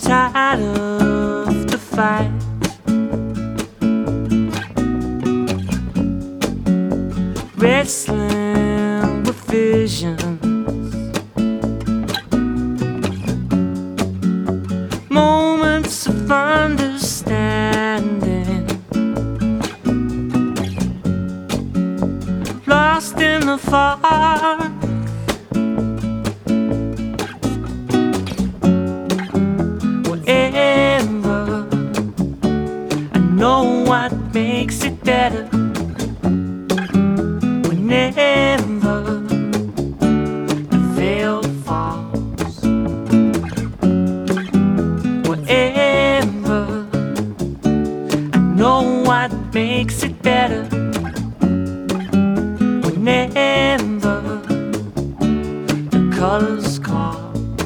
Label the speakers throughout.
Speaker 1: tired of the fight. Wrestling with visions, moments of understanding, lost in the fog. Wherever I know what makes it better. Whenever the veil falls, wherever I know what makes it better. Whenever the colors call,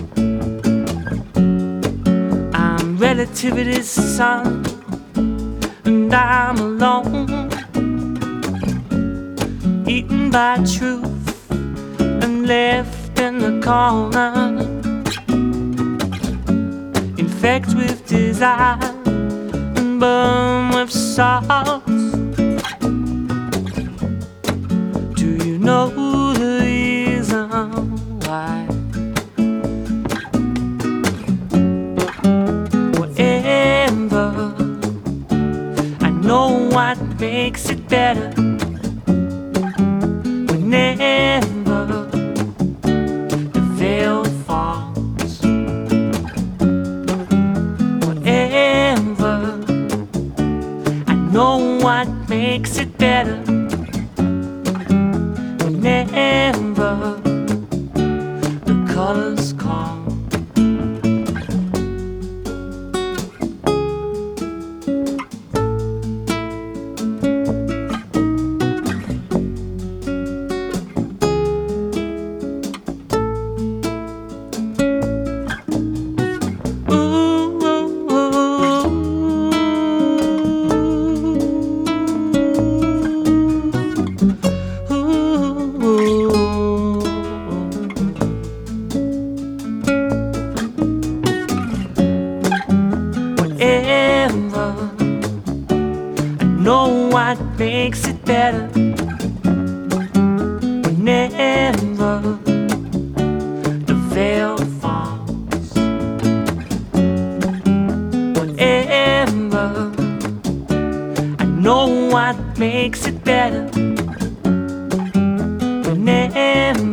Speaker 1: I'm relativity's son, and I'm alone, eaten by truth and left in the corner, infect with desire and burn with salt. Do you know the reason why? Whatever, I know what makes it better. Whenever the veil falls, wherever I know what makes it better. Whenever the colors call. Whenever I know what makes it better. Whenever the veil falls, whenever I know what makes it better. Whenever